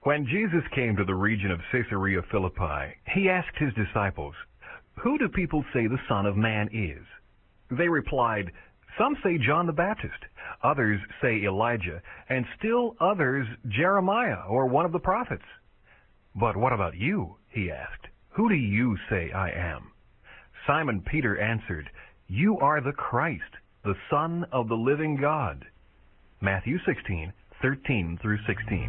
When Jesus came to the region of Caesarea Philippi, he asked his disciples, "Who do people say the Son of Man is?" They replied, "Some say John the Baptist, others say Elijah, and still others Jeremiah or one of the prophets." "But what about you?" he asked. "Who do you say I am?" Simon Peter answered, "You are the Christ, the Son of the living God." Matthew 16:13 through 16.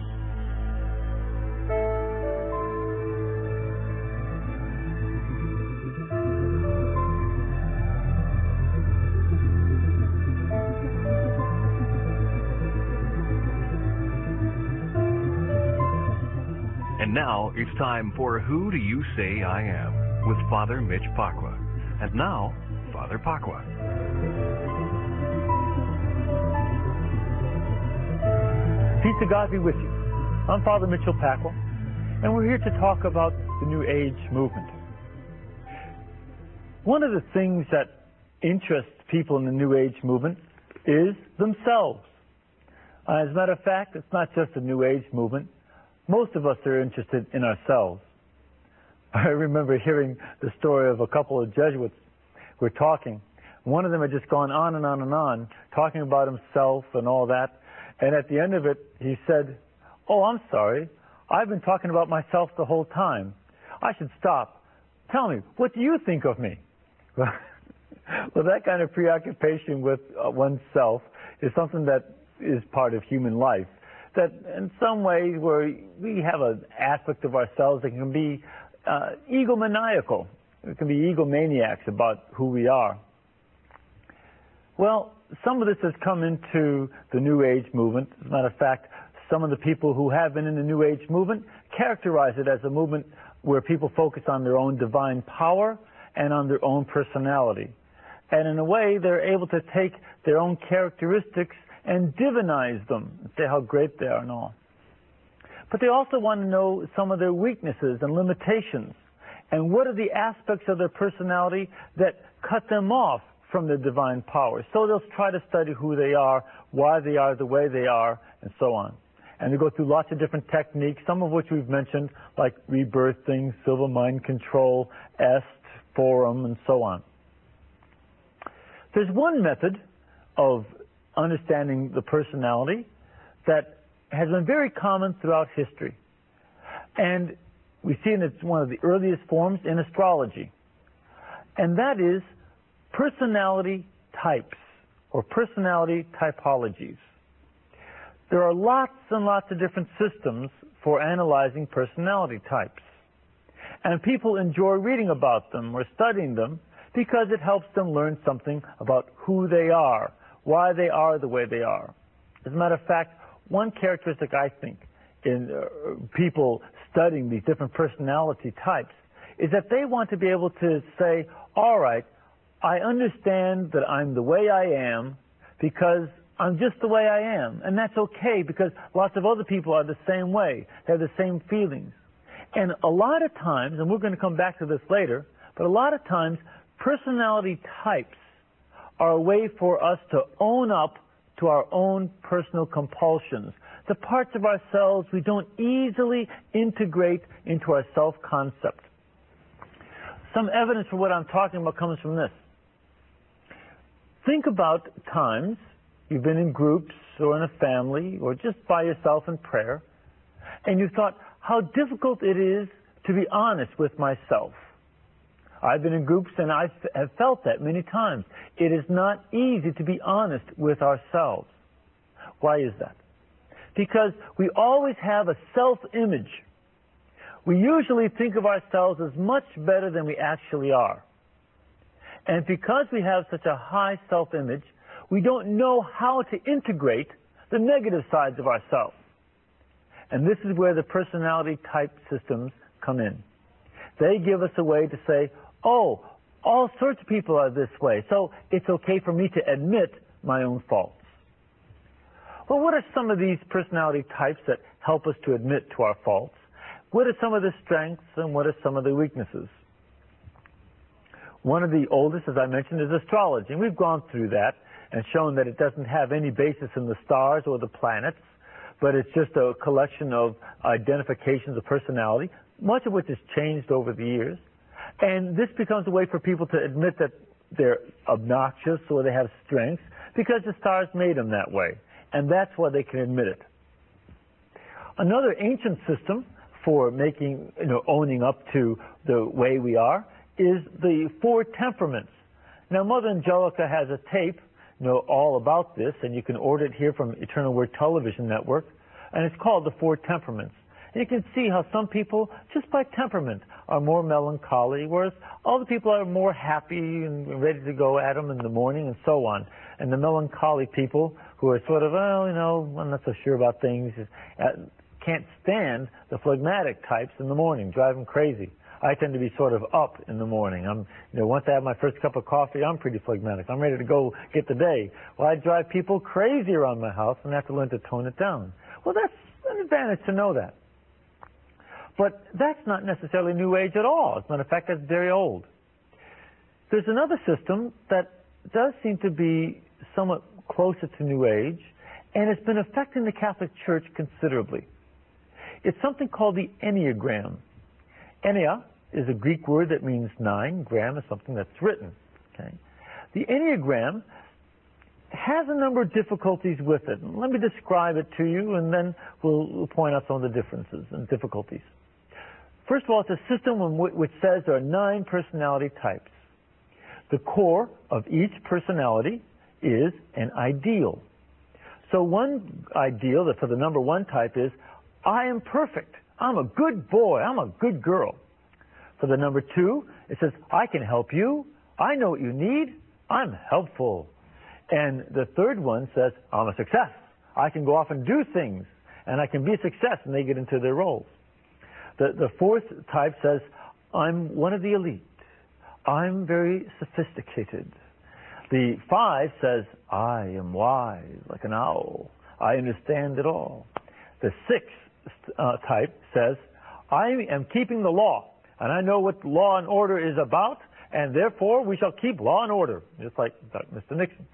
And now it's time for Who Do You Say I Am? With Father Mitch Pacwa. And now, Father Pacwa. Peace of God be with you. I'm Father Mitchell Pacwa, and we're here to talk about the New Age movement. One of the things that interests people in the New Age movement is themselves. As a matter of fact, it's not just the New Age movement. Most of us are interested in ourselves. I remember hearing the story of a couple of Jesuits who were talking. One of them had just gone on and on and on, talking about himself and all that. And at the end of it, he said, "Oh, I'm sorry. I've been talking about myself the whole time. I should stop. Tell me, what do you think of me?" Well, that kind of preoccupation with oneself is something that is part of human life. That in some ways where we have an aspect of ourselves that can be egomaniacal. It can be egomaniacs about who we are. Well, some of this has come into the New Age movement. As a matter of fact, some of the people who have been in the New Age movement characterize it as a movement where people focus on their own divine power and on their own personality. And in a way, they're able to take their own characteristics and divinize them and say how great they are and all. But they also want to know some of their weaknesses and limitations, and what are the aspects of their personality that cut them off from the divine power. So they'll try to study who they are, why they are the way they are, and so on. And they go through lots of different techniques, some of which we've mentioned, like rebirthing, silver mind control, est, forum, and so on. There's one method of understanding the personality that has been very common throughout history. And we see it's one of the earliest forms in astrology. And that is personality types, or personality typologies. There are lots and lots of different systems for analyzing personality types. And people enjoy reading about them or studying them because it helps them learn something about who they are, why they are the way they are. As a matter of fact, one characteristic I think in people studying these different personality types is that they want to be able to say, all right, I understand that I'm the way I am because I'm just the way I am. And that's okay because lots of other people are the same way. They have the same feelings. And a lot of times, and we're going to come back to this later, but a lot of times personality types are a way for us to own up to our own personal compulsions, the parts of ourselves we don't easily integrate into our self-concept. Some evidence for what I'm talking about comes from this. Think about times you've been in groups or in a family or just by yourself in prayer, and you thought how difficult it is to be honest with myself. I've been in groups and I have felt that many times. It is not easy to be honest with ourselves. Why is that? Because we always have a self-image. We usually think of ourselves as much better than we actually are. And because we have such a high self-image, we don't know how to integrate the negative sides of ourselves. And this is where the personality type systems come in. They give us a way to say, oh, all sorts of people are this way, so it's okay for me to admit my own faults. Well, what are some of these personality types that help us to admit to our faults? What are some of the strengths and what are some of the weaknesses? One of the oldest, as I mentioned, is astrology. And we've gone through that and shown that it doesn't have any basis in the stars or the planets, but it's just a collection of identifications of personality, much of which has changed over the years. And this becomes a way for people to admit that they're obnoxious or they have strengths because the stars made them that way. And that's why they can admit it. Another ancient system for making, owning up to the way we are is the four temperaments. Now, Mother Angelica has a tape, all about this, and you can order it here from Eternal Word Television Network, and it's called The Four Temperaments. And you can see how some people, just by temperament, are more melancholy, whereas other people are more happy and ready to go at them in the morning and so on. And the melancholy people who are sort of, I'm not so sure about things, can't stand the phlegmatic types in the morning, drive them crazy. I tend to be sort of up in the morning. Once I have my first cup of coffee, I'm pretty phlegmatic. I'm ready to go get the day. Well, I drive people crazy around my house and have to learn to tone it down. Well, that's an advantage to know that. But that's not necessarily New Age at all. As a matter of fact, that's very old. There's another system that does seem to be somewhat closer to New Age, and it's been affecting the Catholic Church considerably. It's something called the Enneagram. Ennea is a Greek word that means 9. Gram is something that's written. Okay? The Enneagram has a number of difficulties with it. Let me describe it to you, and then we'll point out some of the differences and difficulties. First of all, it's a system which says there are 9 personality types. The core of each personality is an ideal. So one ideal for the number 1 type is, I am perfect. I'm a good boy. I'm a good girl. For the number 2, it says, I can help you. I know what you need. I'm helpful. And the third one says, I'm a success. I can go off and do things, and I can be a success, and they get into their roles. The fourth type says, I'm one of the elite. I'm very sophisticated. The 5 says, I am wise, like an owl. I understand it all. The 6th type says, I am keeping the law, and I know what law and order is about, and therefore we shall keep law and order, just like Mr. Nixon.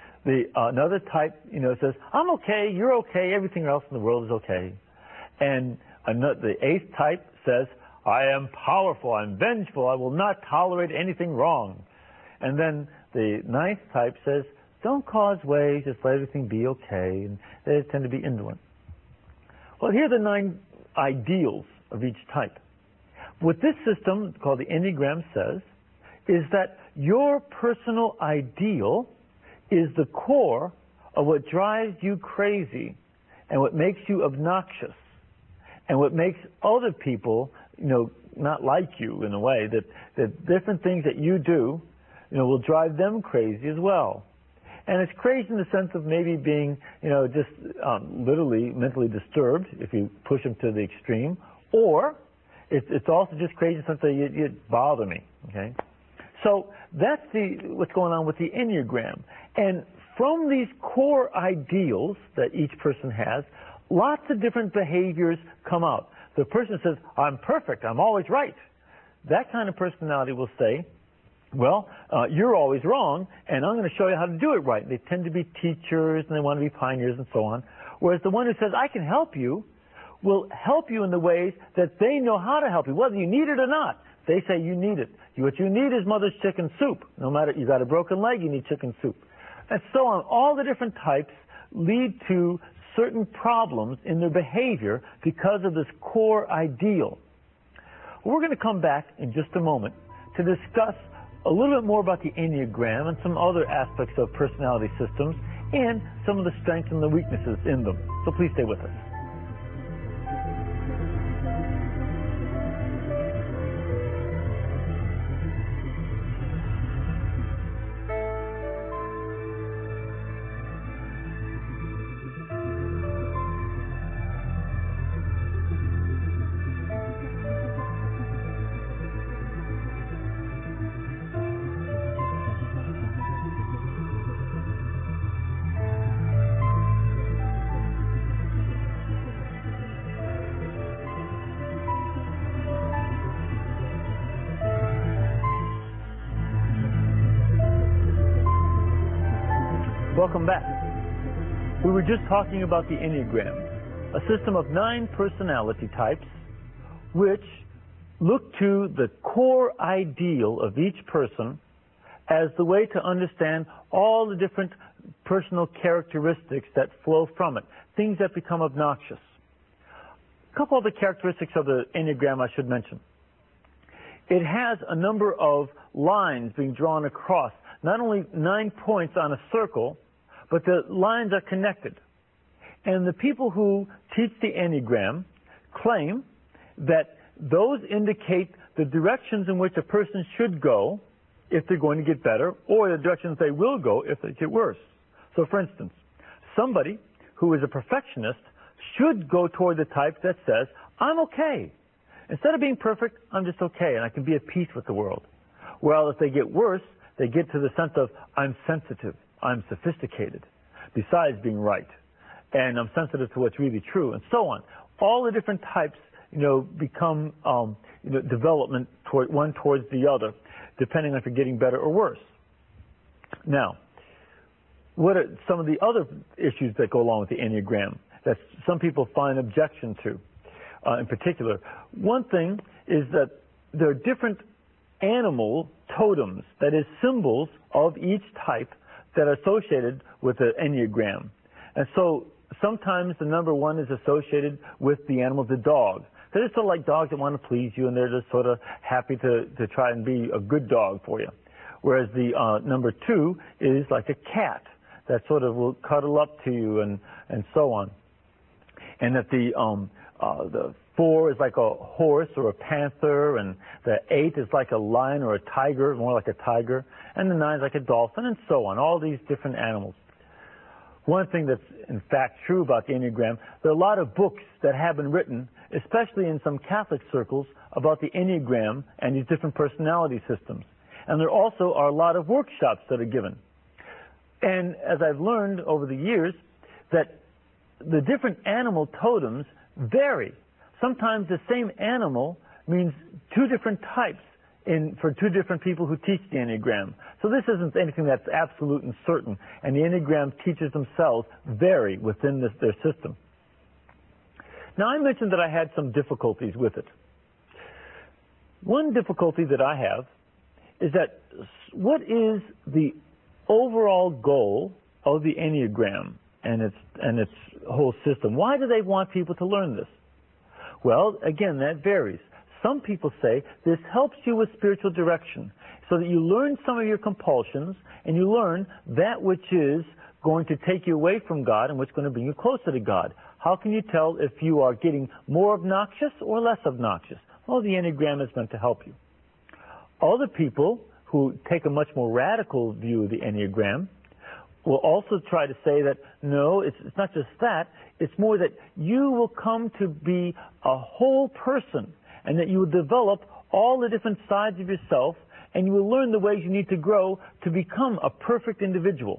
Another type, says, I'm okay, you're okay, everything else in the world is okay. And the 8th type says, I am powerful, I'm vengeful, I will not tolerate anything wrong. And then the 9th type says, don't cause waves, just let everything be okay, and they tend to be indolent. Well, here are the 9 ideals of each type. What this system, called the Enneagram, says is that your personal ideal is the core of what drives you crazy and what makes you obnoxious and what makes other people, not like you in a way, that different things that you do, will drive them crazy as well. And it's crazy in the sense of maybe being, just literally mentally disturbed if you push them to the extreme, or it's also just crazy in the sense that you bother me, okay? So that's what's going on with the Enneagram. And from these core ideals that each person has, lots of different behaviors come out. The person says, I'm perfect, I'm always right. That kind of personality will say, well, you're always wrong, and I'm going to show you how to do it right. They tend to be teachers, and they want to be pioneers and so on. Whereas the one who says, I can help you, will help you in the ways that they know how to help you, whether you need it or not. They say you need it. What you need is mother's chicken soup. No matter, you got a broken leg, you need chicken soup. And so on. All the different types lead to certain problems in their behavior because of this core ideal. We're going to come back in just a moment to discuss a little bit more about the Enneagram and some other aspects of personality systems and some of the strengths and the weaknesses in them. So please stay with us. Welcome back. We were just talking about the Enneagram. a system of 9 personality types which look to the core ideal of each person as the way to understand all the different personal characteristics that flow from it, things that become obnoxious. A couple of the characteristics of the Enneagram I should mention. It has a number of lines being drawn across, not only 9 points on a circle, but the lines are connected. And the people who teach the Enneagram claim that those indicate the directions in which a person should go if they're going to get better, or the directions they will go if they get worse. So for instance, somebody who is a perfectionist should go toward the type that says, I'm okay. Instead of being perfect, I'm just okay, and I can be at peace with the world. Well, if they get worse, they get to the sense of, I'm sensitive, I'm sophisticated, besides being right, and I'm sensitive to what's really true, and so on. All the different types, become, development one towards the other, depending on if you're getting better or worse. Now, what are some of the other issues that go along with the Enneagram that some people find objection to, in particular? One thing is that there are different animal totems, that is, symbols of each type that are associated with the Enneagram. And so sometimes the number 1 is associated with the animal, the dog. They're just sort of like dogs that want to please you, and they're just sort of happy to try and be a good dog for you. Whereas the number 2 is like a cat that sort of will cuddle up to you and so on. And that the 4 is like a horse or a panther, and the 8 is like a lion or a tiger, more like a tiger, and the 9 is like a dolphin, and so on, all these different animals. One thing that's in fact true about the Enneagram, there are a lot of books that have been written, especially in some Catholic circles, about the Enneagram and these different personality systems. And there also are a lot of workshops that are given. And as I've learned over the years, that the different animal totems vary. Sometimes the same animal means 2 different types for 2 different people who teach the Enneagram. So this isn't anything that's absolute and certain, and the Enneagram teachers themselves vary within their system. Now, I mentioned that I had some difficulties with it. One difficulty that I have is that what is the overall goal of the Enneagram and its whole system? Why do they want people to learn this? Well, again, that varies. Some people say this helps you with spiritual direction, so that you learn some of your compulsions and you learn that which is going to take you away from God and what's going to bring you closer to God. How can you tell if you are getting more obnoxious or less obnoxious? Well, the Enneagram is meant to help you. Other people who take a much more radical view of the Enneagram will also try to say that, no, it's not just that, it's more that you will come to be a whole person, and that you will develop all the different sides of yourself, and you will learn the ways you need to grow to become a perfect individual.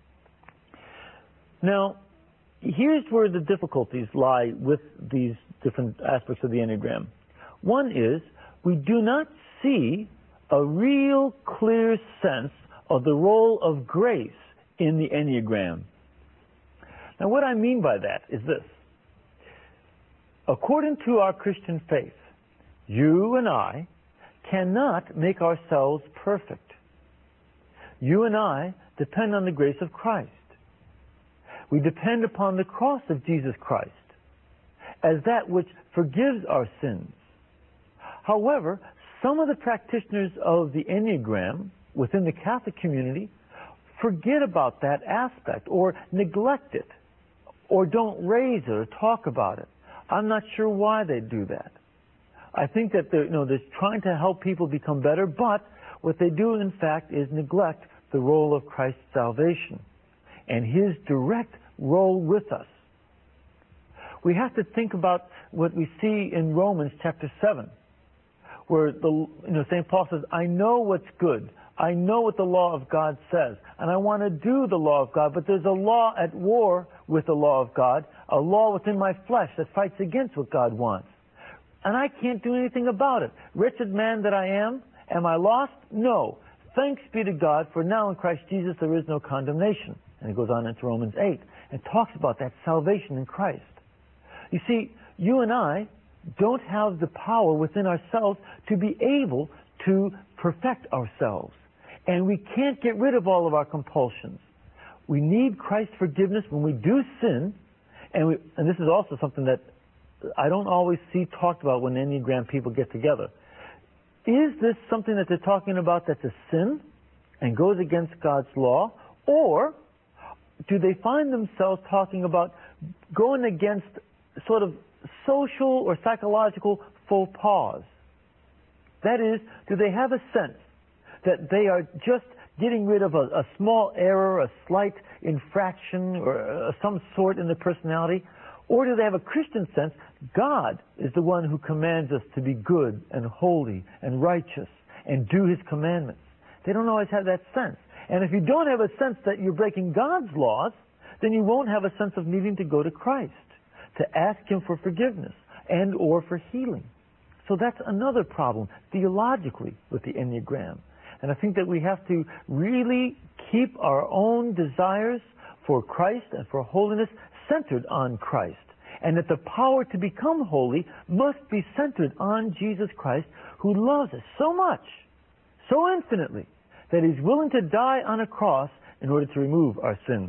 Now, here's where the difficulties lie with these different aspects of the Enneagram. One is, we do not see a real clear sense of the role of grace in the Enneagram. Now, what I mean by that is this. According to our Christian faith, you and I cannot make ourselves perfect. You and I depend on the grace of Christ. We depend upon the cross of Jesus Christ as that which forgives our sins. However, some of the practitioners of the Enneagram within the Catholic community forget about that aspect or neglect it or don't raise it or talk about it. I'm not sure why they do that. I think that they're trying to help people become better, but what they do, in fact, is neglect the role of Christ's salvation and His direct role with us. We have to think about what we see in Romans chapter 7, where St. Paul says, I know what's good. I know what the law of God says, and I want to do the law of God, but there's a law at war with the law of God, a law within my flesh that fights against what God wants. And I can't do anything about it. Wretched man that I am I lost? No. Thanks be to God, for now in Christ Jesus there is no condemnation. And he goes on into Romans 8 and talks about that salvation in Christ. You see, you and I don't have the power within ourselves to be able to perfect ourselves. And we can't get rid of all of our compulsions. We need Christ's forgiveness when we do sin, and this is also something that I don't always see talked about when Enneagram people get together. Is this something that they're talking about that's a sin and goes against God's law, or do they find themselves talking about going against sort of social or psychological faux pas? That is, do they have a sense that they are just getting rid of a small error, a slight infraction, or some sort in their personality? Or do they have a Christian sense? God is the one who commands us to be good and holy and righteous and do His commandments. They don't always have that sense. And if you don't have a sense that you're breaking God's laws, then you won't have a sense of needing to go to Christ, to ask Him for forgiveness and or for healing. So that's another problem theologically with the Enneagram. And I think that we have to really keep our own desires for Christ and for holiness centered on Christ. And that the power to become holy must be centered on Jesus Christ, who loves us so much, so infinitely, that He's willing to die on a cross in order to remove our sins.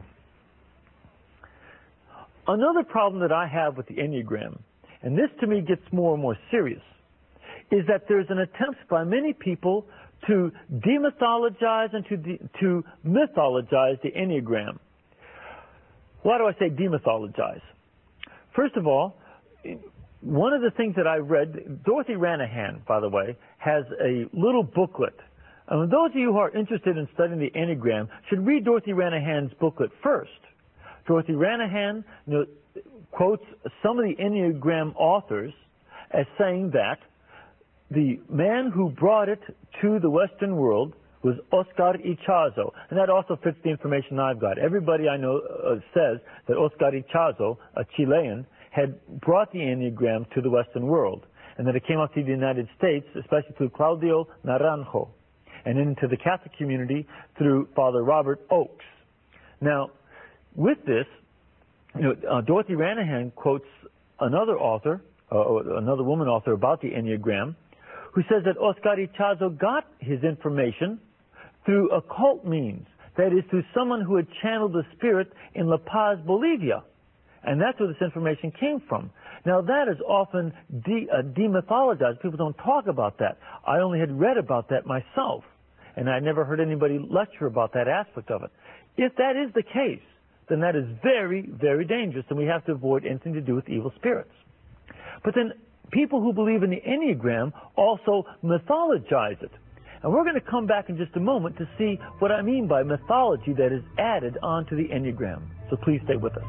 Another problem that I have with the Enneagram, and this to me gets more and more serious, is that there's an attempt by many people to demythologize and to mythologize the Enneagram. Why do I say demythologize? First of all, one of the things that I read, Dorothy Ranahan, by the way, has a little booklet. And those of you who are interested in studying the Enneagram should read Dorothy Ranahan's booklet first. Dorothy Ranahan quotes some of the Enneagram authors as saying that the man who brought it to the Western world was Oscar Ichazo. And that also fits the information I've got. Everybody I know says that Oscar Ichazo, a Chilean, had brought the Enneagram to the Western world. And that it came out to the United States, especially through Claudio Naranjo. And into the Catholic community through Father Robert Oakes. Now, with this, Dorothy Ranahan quotes another author, another woman author about the Enneagram, who says that Oscar Ichazo got his information through occult means. That is, through someone who had channeled the spirit in La Paz, Bolivia. And that's where this information came from. Now, that is often demythologized. People don't talk about that. I only had read about that myself, and I never heard anybody lecture about that aspect of it. If that is the case, then that is very, very dangerous, and we have to avoid anything to do with evil spirits. But then people who believe in the Enneagram also mythologize it. And we're going to come back in just a moment to see what I mean by mythology that is added onto the Enneagram. So please stay with us.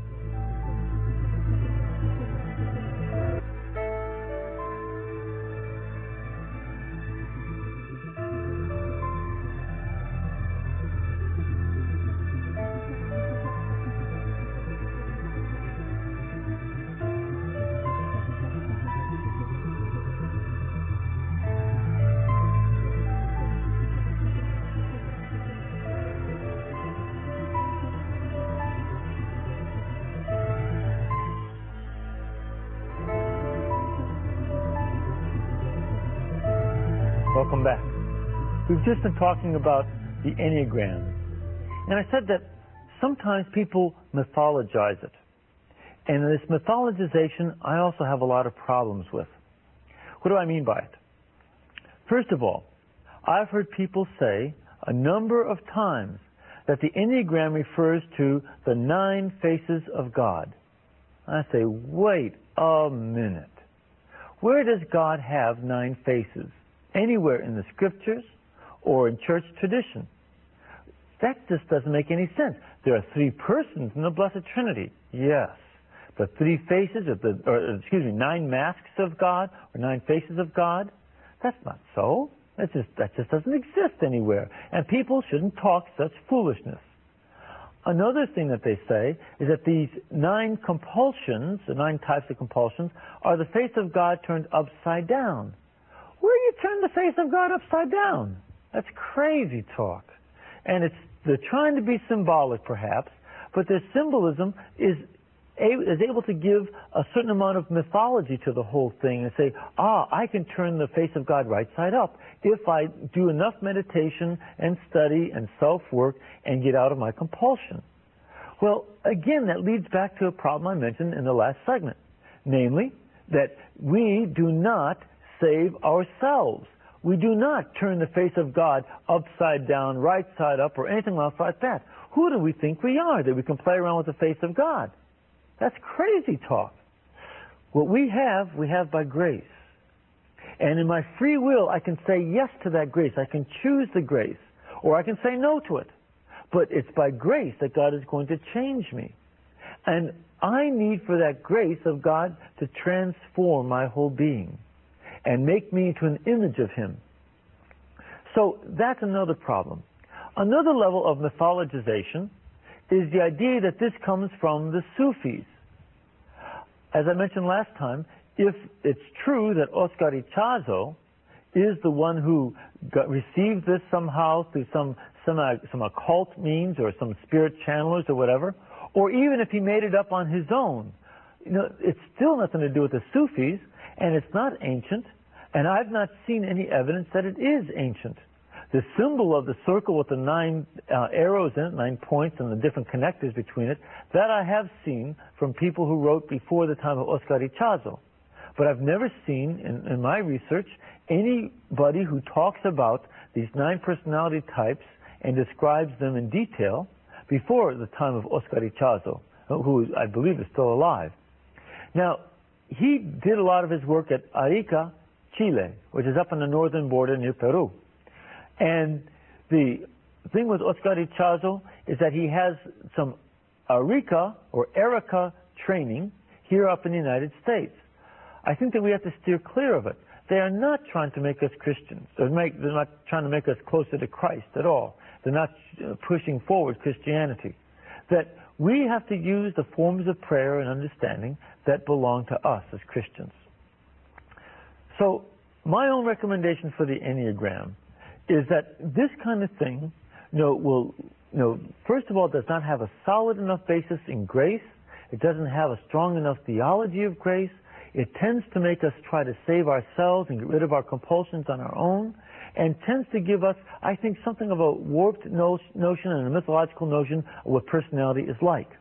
Welcome back. We've just been talking about the Enneagram. And I said that sometimes people mythologize it. And this mythologization I also have a lot of problems with. What do I mean by it? First of all, I've heard people say a number of times that the Enneagram refers to the 9 faces of God. I say, wait a minute. Where does God have 9 faces? Anywhere in the scriptures or in church tradition? That just doesn't make any sense. There are 3 persons in the Blessed Trinity. Yes. But 3 faces of 9 masks of God or 9 faces of God? That's not so. That just doesn't exist anywhere. And people shouldn't talk such foolishness. Another thing that they say is that these 9 compulsions, the 9 types of compulsions, are the face of God turned upside down. Where do you turn the face of God upside down? That's crazy talk. And they're trying to be symbolic perhaps, but their symbolism is is able to give a certain amount of mythology to the whole thing and say, I can turn the face of God right side up if I do enough meditation and study and self-work and get out of my compulsion. Well, again, that leads back to a problem I mentioned in the last segment, namely that we do not save ourselves. We do not turn the face of God upside down, right side up, or anything else like that. Who do we think we are that we can play around with the face of God? That's crazy talk. What we have by grace. And in my free will, I can say yes to that grace. I can choose the grace, or I can say no to it. But it's by grace that God is going to change me. And I need for that grace of God to transform my whole being and make me into an image of Him. So that's another problem. Another level of mythologization is the idea that this comes from the Sufis. As I mentioned last time, if it's true that Oscar Ichazo is the one who received this somehow through some occult means or some spirit channelers or whatever, or even if he made it up on his own, it's still nothing to do with the Sufis, and it's not ancient, and I've not seen any evidence that it is ancient. The symbol of the circle with the 9 arrows in it, 9 points and the different connectors between it, that I have seen from people who wrote before the time of Oscar Ichazo. But I've never seen, in my research, anybody who talks about these 9 personality types and describes them in detail before the time of Oscar Ichazo, who I believe is still alive. Now, he did a lot of his work at Arica, Chile, which is up on the northern border near Peru. And the thing with Oscar Ichazo is that he has some Arica or Erica training here up in the United States. I think that we have to steer clear of it. They are not trying to make us Christians. They're not trying to make us closer to Christ at all. They're not pushing forward Christianity. That we have to use the forms of prayer and understanding that belong to us as Christians. So my own recommendation for the Enneagram is that this kind of thing, first of all, does not have a solid enough basis in grace. It doesn't have a strong enough theology of grace. It tends to make us try to save ourselves and get rid of our compulsions on our own, and tends to give us, I think, something of a warped notion and a mythological notion of what personality is like.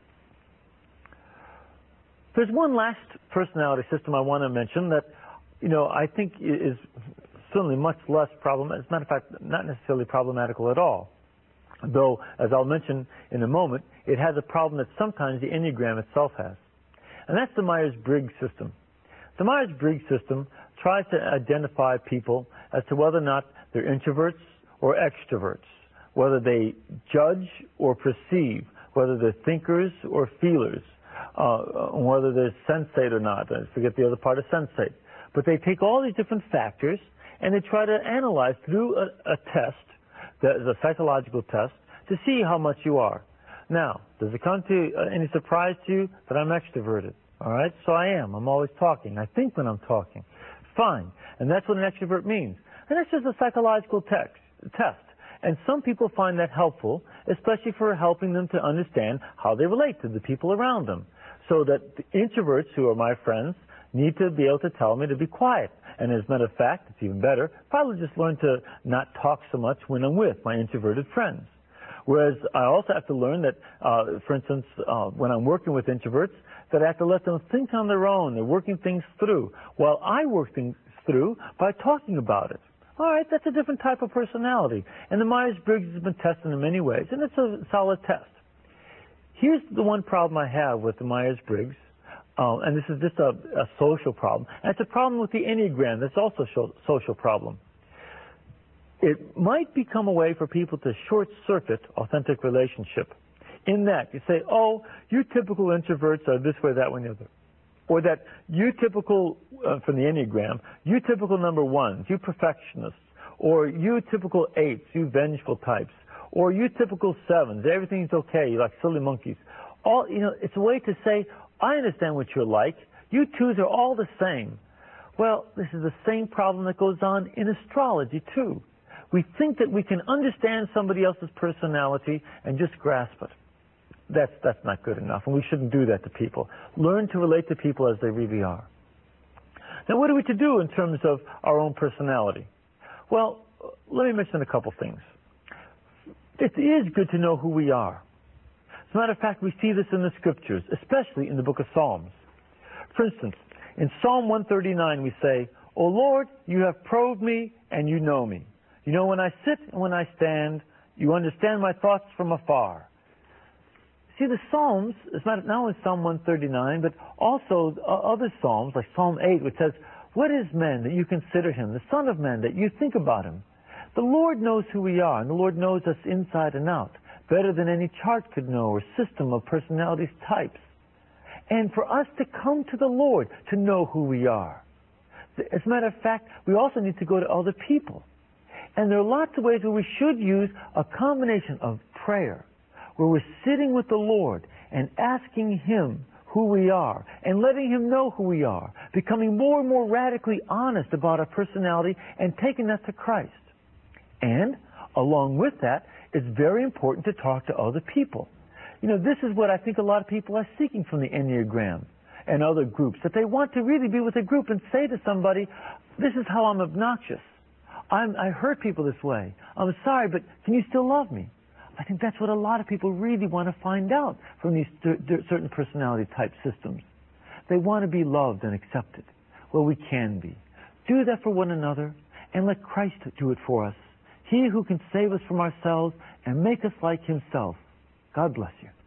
There's one last personality system I want to mention that, I think is certainly much less problematic. As a matter of fact, not necessarily problematical at all. Though, as I'll mention in a moment, it has a problem that sometimes the Enneagram itself has. And that's the Myers-Briggs system. The Myers-Briggs system tries to identify people as to whether or not they're introverts or extroverts, whether they judge or perceive, whether they're thinkers or feelers, whether they're sensate or not. I forget the other part of sensate. But they take all these different factors and they try to analyze through a test, that is a psychological test, to see how much you are. Now, does it come to any surprise to you that I'm extroverted? All right, so I am. I'm always talking. I think when I'm talking. Fine. And that's what an extrovert means. And that's just a psychological test. And some people find that helpful, especially for helping them to understand how they relate to the people around them. So that the introverts, who are my friends, need to be able to tell me to be quiet. And as a matter of fact, it's even better, probably just learn to not talk so much when I'm with my introverted friends. Whereas I also have to learn that, for instance, when I'm working with introverts, that I have to let them think on their own. They're working things through, while I work things through by talking about it. All right, that's a different type of personality. And the Myers-Briggs has been tested in many ways, and it's a solid test. Here's the one problem I have with the Myers-Briggs, and this is just a social problem. And it's a problem with the Enneagram. That's also a social problem. It might become a way for people to short-circuit authentic relationship. In that, you say, oh, you typical introverts are this way, that way, and the other. Or that you typical, from the Enneagram, you typical number 1s, you perfectionists. Or you typical 8s, you vengeful types. Or you typical 7s, everything's okay, you're like silly monkeys. It's a way to say, I understand what you're like. You 2s are all the same. Well, this is the same problem that goes on in astrology, too. We think that we can understand somebody else's personality and just grasp it. that's not good enough, and we shouldn't do that to people. Learn to relate to people as they really are. Now, what are we to do in terms of our own personality? Well, let me mention a couple things. It is good to know who we are. As a matter of fact, we see this in the Scriptures, especially in the book of Psalms. For instance, in Psalm 139 we say, "O Lord, you have probed me and you know me. You know when I sit and when I stand. You understand my thoughts from afar." See, the Psalms, it's not only Psalm 139, but also other Psalms, like Psalm 8, which says, "What is man that you consider him, the Son of Man that you think about him?" The Lord knows who we are, and the Lord knows us inside and out, better than any chart could know or system of personality types. And for us to come to the Lord to know who we are. As a matter of fact, we also need to go to other people. And there are lots of ways where we should use a combination of prayer, where we're sitting with the Lord and asking Him who we are and letting Him know who we are, becoming more and more radically honest about our personality and taking that to Christ. And along with that, it's very important to talk to other people. You know, this is what I think a lot of people are seeking from the Enneagram and other groups, that they want to really be with a group and say to somebody, "This is how I'm obnoxious. I hurt people this way. I'm sorry, but can you still love me?" I think that's what a lot of people really want to find out from these certain personality type systems. They want to be loved and accepted. Well, we can be. Do that for one another and let Christ do it for us. He who can save us from ourselves and make us like Himself. God bless you.